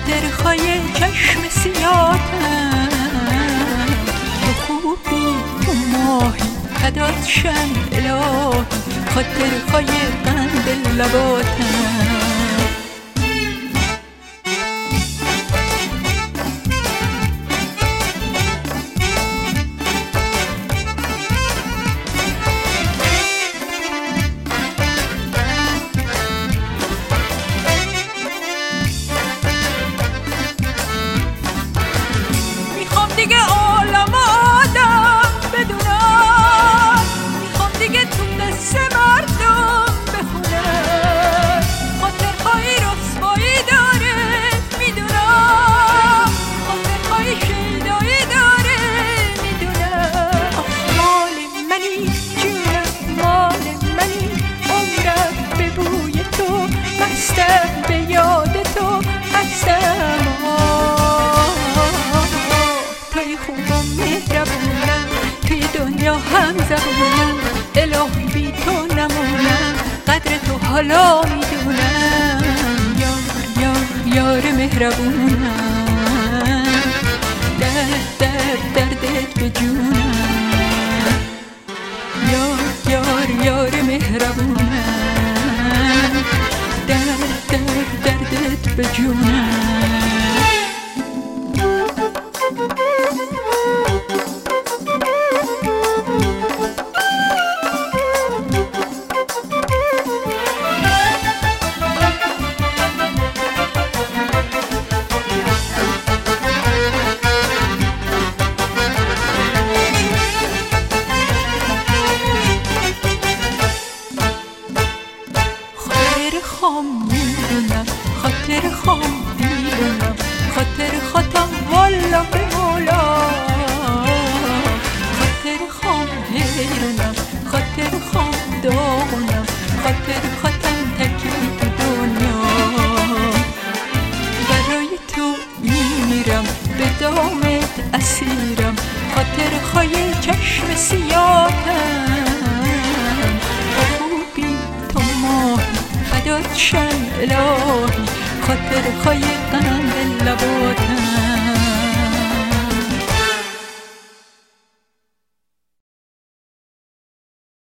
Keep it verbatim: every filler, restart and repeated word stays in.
خاطر خای چشم سیاتم، تو خوبی تو ماهی فدات شم الهی، خاطر خای قند لباتم. دیگه عالم آدم بدونم، میخوام دیگه تو قصه مردم بخونم، خاطرهایی رسوایی داره میدونم، خاطرهایی شیدایی داره میدونم. مال منی جونم، مال منی عمرم به بوی تو، مستم به یاد تو، مستم خوبم مهربونم، توی دنیا هم زبونم، الهی بی تو نمونم، قدر تو حالا میدونم. یار یار یار مهربونم، درد درد دردت به جونم. یار یار یار مهربونم، درد درد دردت به جونم. خام میدونم، خاطر خام میدونم، خاطر خاطم والا به مولا، خاطر خام حیرونم، خاطر خام داغونم، خاطر خاطم تکی تو دنیا. برای تو میمیرم، به دامت اسیرم، خاطر خای چشم سیاتم، خوبی تو ماهی فدات شم الهی، خاطر خای قند لباتم.